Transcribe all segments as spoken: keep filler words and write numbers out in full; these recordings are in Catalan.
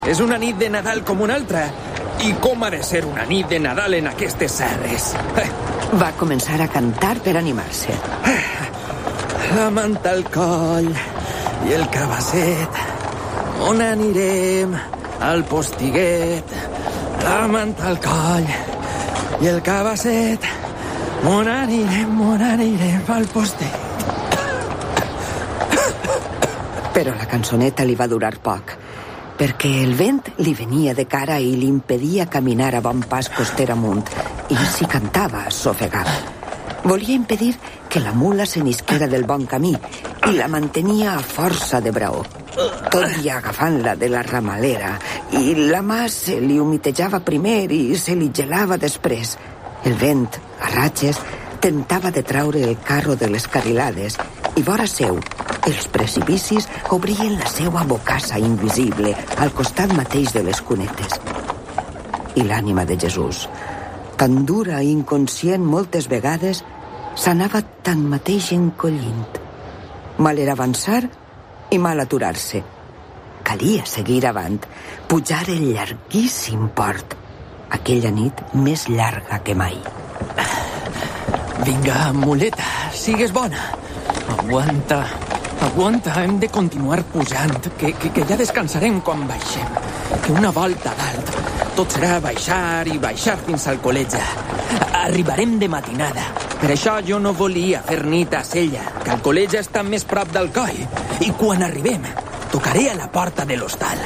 És una nit de Nadal com una altra. I com ha de ser una nit de Nadal en aquestes serres? Va començar a cantar per animar-se. La manta al coll i el cabasset. On anirem? Al postiguet. La manta al coll i el cabasset. On anirem, on anirem al postiguet. Però la cançoneta li va durar poc, perquè el vent li venia de cara i li impedia caminar a bon pas costera amunt, i si cantava s'ofegava. Volia impedir que la mula se n'isquera del bon camí i la mantenia a força de braó, tot dia agafant-la de la ramalera, i la mà se li humitejava primer i se li gelava després. El vent, a ratxes, tentava de traure el carro de les carrilades i vora seu, els precipicis obrien la seua bocassa invisible al costat mateix de les cunetes. I l'ànima de Jesús, tan dura i inconscient moltes vegades, s'anava tanmateix encollint. Mal era avançar i mal aturar-se. Calia seguir avant, pujar el llarguíssim port, aquella nit més llarga que mai. Vinga, muleta, sigues bona. Aguanta, aguanta, hem de continuar pujant, que, que, que ja descansarem quan baixem. Que una volta dalt, tot serà baixar i baixar fins al col·legi. Arribarem de matinada. Per això jo no volia fer nit a Sella, que el col·legi està més prop del coll. I quan arribem, tocaré a la porta de l'hostal.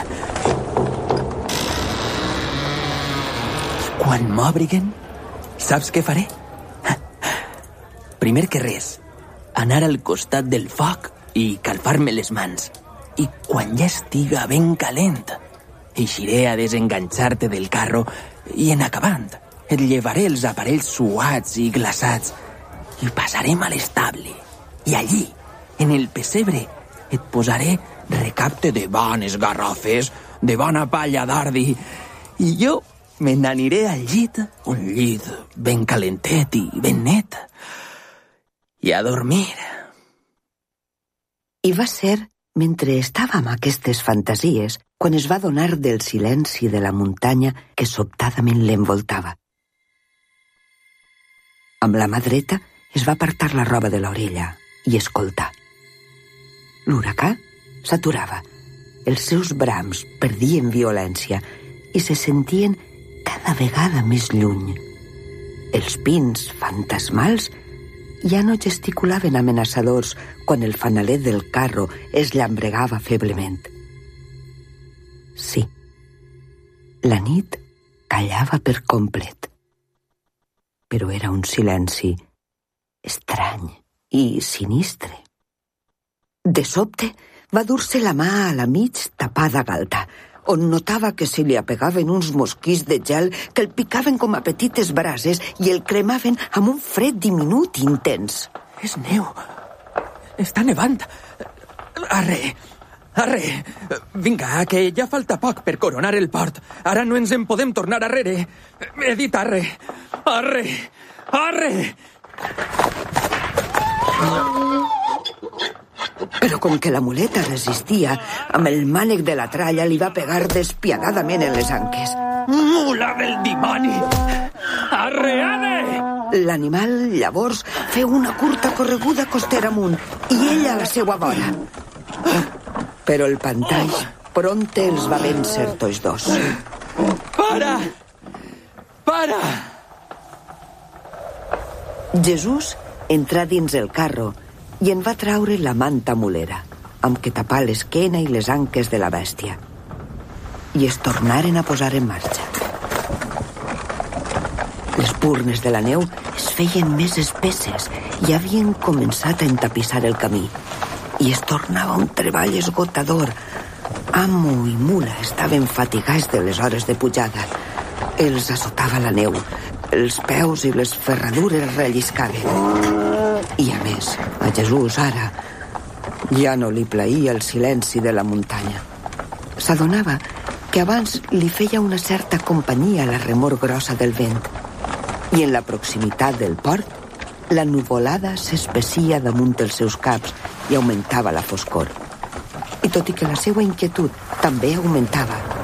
Quan m'obriguen, saps què faré? Primer que res, anar al costat del foc i calfar-me les mans. I quan ja estiga ben calent, eixiré a desenganxar-te del carro i en acabant et llevaré els aparells suats i glaçats i passarem a l'estable. I allí, en el pessebre, et posaré recapte de bones garrofes, de bona palla d'ordi, i jo me n'aniré al llit, un llit ben calentet i ben net, i a dormir. I va ser mentre estava amb aquestes fantasies quan es va donar del silenci de la muntanya que sobtadament l'envoltava. Amb la mà dreta es va apartar la roba de l'orella i escoltar. L'huracà s'aturava. Els seus brams perdien violència i se sentien cada vegada més lluny. Els pins fantasmals ja no gesticulaven amenaçadors quan el fanalet del carro es llambregava feblement. Sí, la nit callava per complet, però era un silenci estrany i sinistre. De sobte va dur-se la mà a la mig tapada galta, on notava que se li apegaven uns mosquits de gel que el picaven com a petites brases i el cremaven amb un fred diminut i intens. És neu. Està nevant. Arre, arre. Vinga, que ja falta poc per coronar el port. Ara no ens en podem tornar arrere. He dit arre. Arre, arre. Però com que la muleta resistia, amb el mànec de la tralla li va pegar despiadadament en les anques. Mula del dimoni! Arre, arre! L'animal, llavors, feu una curta correguda costera amunt i ella a la seua vora. Però el pantall prompte els va vèncer tots dos. Para! Para! Jesús entrà dins el carro i en va traure la manta mulera, amb què tapar l'esquena i les anques de la bèstia. I es tornaren a posar en marxa. Les purnes de la neu es feien més espesses i havien començat a entapissar el camí. I es tornava un treball esgotador. Amo i mula estaven fatigats de les hores de pujada. Els assotava la neu. Els peus i les ferradures relliscaven. I a més, a Jesús ara ja no li plaïa el silenci de la muntanya. S'adonava que abans li feia una certa companyia la remor grossa del vent i en la proximitat del port la nuvolada s'especia damunt els seus caps i augmentava la foscor. I tot i que la seva inquietud també augmentava,